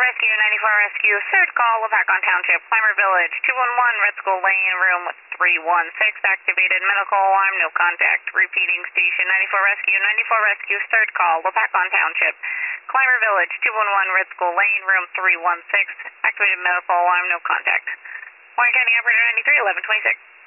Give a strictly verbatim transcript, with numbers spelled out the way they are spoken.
Rescue, ninety-four Rescue, third call, Wapakon Township, Clymer Village, two one one, Red Skull Lane, room three one six, activated medical alarm, no contact. Repeating station, ninety-four Rescue, ninety-four Rescue, third call, Wapakon Township, Clymer Village, two one one, Red Skull Lane, room three one six, activated medical alarm, no contact. Warren County Operator ninety-three, eleven twenty-six.